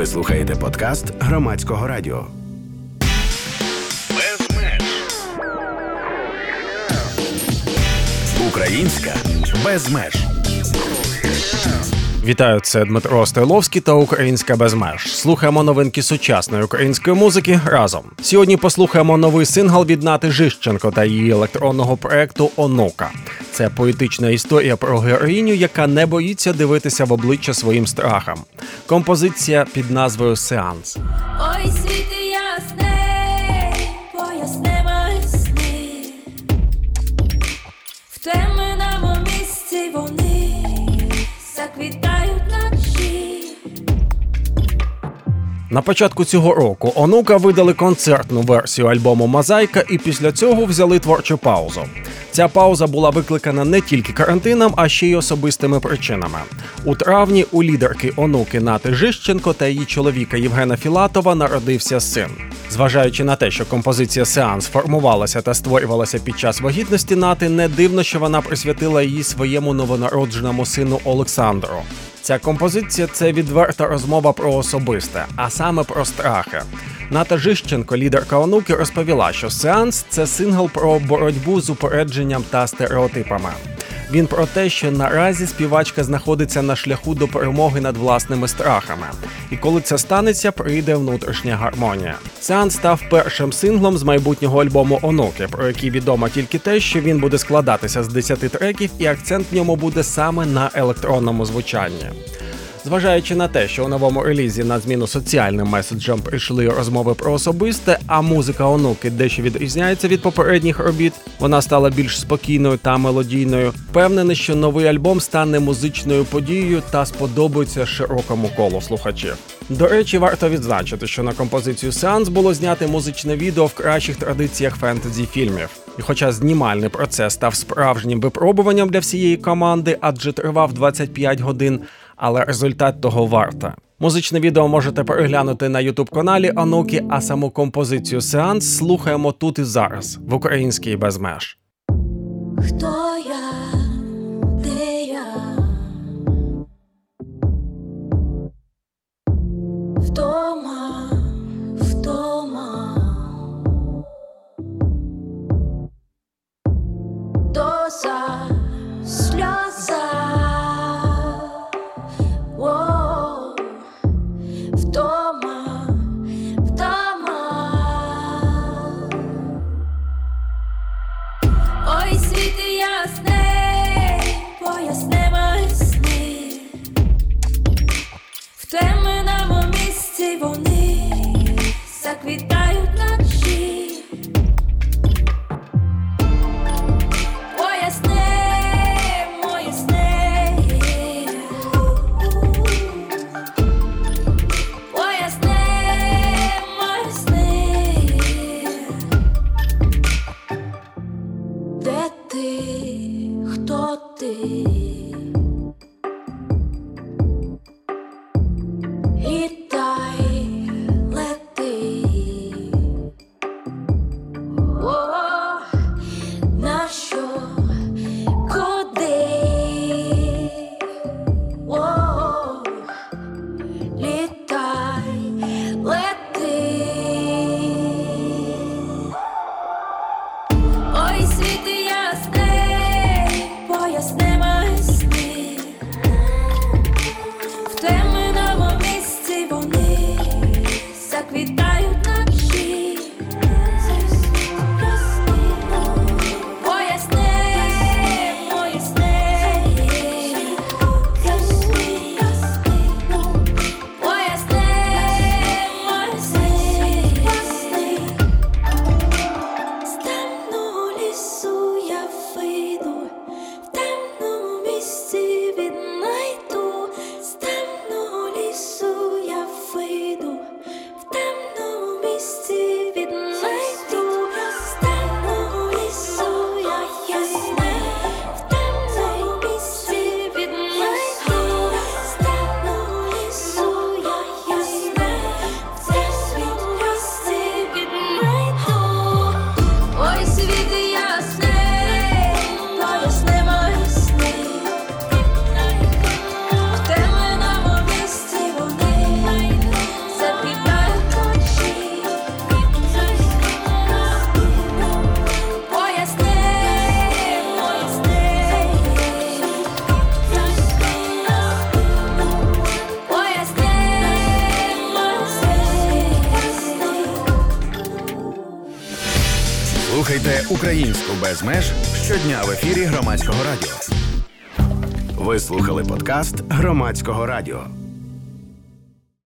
Ви слухаєте подкаст Громадського радіо. Українська без меж. Вітаю, це Дмитро Стойловський та Українська без меж. Слухаємо новинки сучасної української музики разом. Сьогодні послухаємо новий сингл від Нати Жищенко та її електронного проекту «Онука». Це поетична історія про героїню, яка не боїться дивитися в обличчя своїм страхам. Композиція під назвою «Сеанс». Ой, світи ясний, поясни мої сни. В темному місці вони заквітають ночі. На початку цього року «Онука» видали концертну версію альбому «Мозаїка» і після цього взяли творчу паузу. Ця пауза була викликана не тільки карантином, а ще й особистими причинами. У травні у лідерки «Онуки» Нати Жищенко та її чоловіка Євгена Філатова народився син. Зважаючи на те, що композиція «Сеанс» формувалася та створювалася під час вагітності Нати, не дивно, що вона присвятила її своєму новонародженому сину Олександру. Ця композиція – це відверта розмова про особисте, а саме про страхи. Ната Жищенко, лідерка «Онуки», розповіла, що «Сеанс» – це сингл про боротьбу з упередженням та стереотипами. Він про те, що наразі співачка знаходиться на шляху до перемоги над власними страхами. І коли це станеться, прийде внутрішня гармонія. «Сеанс» став першим синглом з майбутнього альбому «Онуки», про який відомо тільки те, що він буде складатися з 10 треків і акцент в ньому буде саме на електронному звучанні. Зважаючи на те, що у новому релізі на зміну соціальним меседжам прийшли розмови про особисте, а музика «Онуки» дещо відрізняється від попередніх робіт, вона стала більш спокійною та мелодійною, впевнений, що новий альбом стане музичною подією та сподобається широкому колу слухачів. До речі, варто відзначити, що на композицію «Сеанс» було знято музичне відео в кращих традиціях фентезі-фільмів. І хоча знімальний процес став справжнім випробуванням для всієї команди, адже тривав 25 годин, але результат того варта. Музичне відео можете переглянути на YouTube-каналі «Онуки», а саму композицію «Сеанс» слухаємо тут і зараз, в Українській без меж. Хто я? Де я? Вдома, вдома. Доза, сльоза. Вдома, вдома. Ой, світи ясний, поясни мої сни. В темному місці вони заквітають ночі. Хто ти? Літай, лети. О, на що? Куди? О, літай, лети. Ой, світи ясний, поясни мої сни. В темному місці вони заквітають ночі. Поясни мої сни. Поясни Слухайте українську без меж щодня в ефірі Громадського радіо. Ви слухали подкаст Громадського радіо.